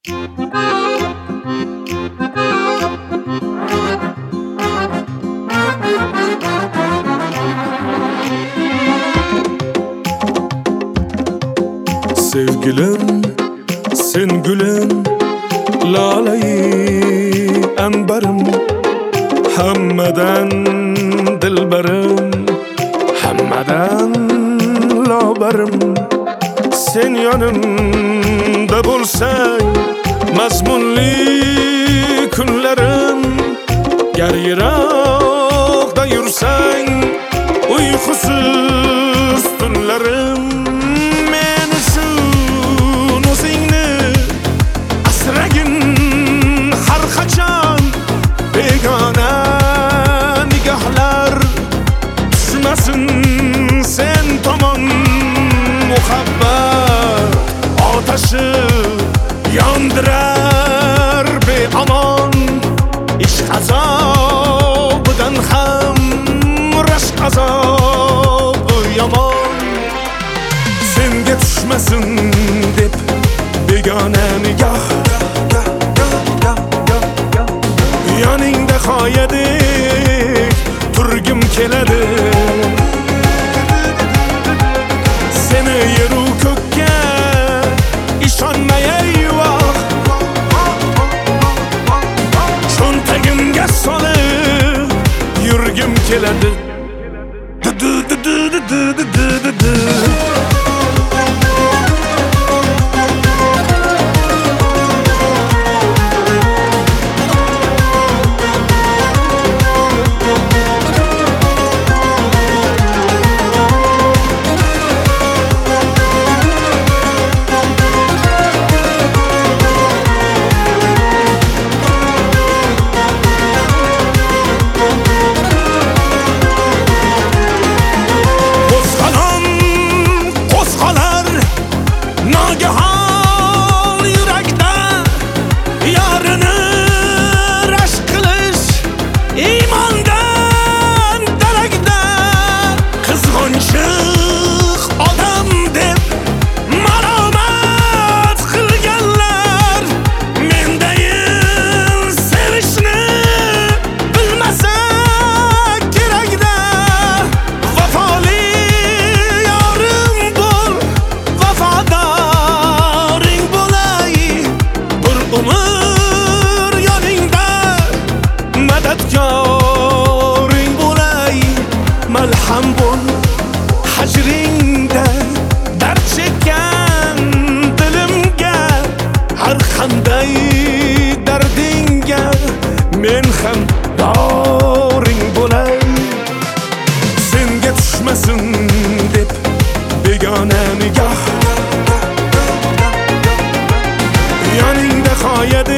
Sevgilim, sen gülüm, laleyi ambarım, hammadan dilberim, hammadan laberim. Sen yanımda bo'lsang, mazmunli kunlarim, gar yiroqda yursang, uyqusiz tunlarim. Begona nigahlar tushmasin sen tomon, muhabbat otashi yondirar beomon. Ishq azobidan ham rashq azobi yomon. Senga tushmasin deb begona nigoh, yoningda qoyadek turgim keladi. Seni yeru ko'kka ishonmay eyvoh, cho'ntagimga solib yurgim keladi. Nagahon yurakda yarini rashk qilish, iymondan darakda qizg'onchiq odam deb malomat qilganlar. Mendayin sevishni bilmasa kerakda. Vafoli yorim bo'l, vafodor umr yoningda, madadkoring bo'lay. Malham bo'l hajringda, dard chekkan dilimga. Har qanday dardingga men ham doring bo'lay. Senga tushmasin deb begona nigoh, yoningda qoyadi